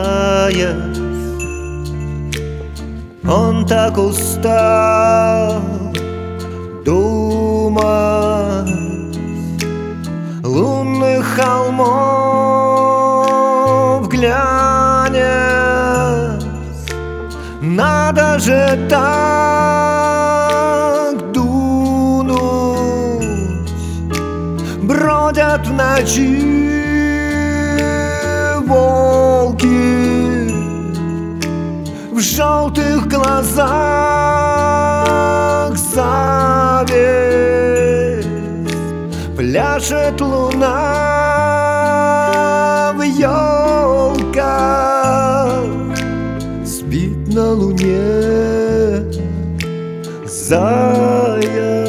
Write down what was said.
заяц. Он так устал думать, лунных холмов глянец. Надо же так дунуть, бродят в ночи волки, в желтых глазах зависть. Пляшет луна в елках, спит на луне заяц.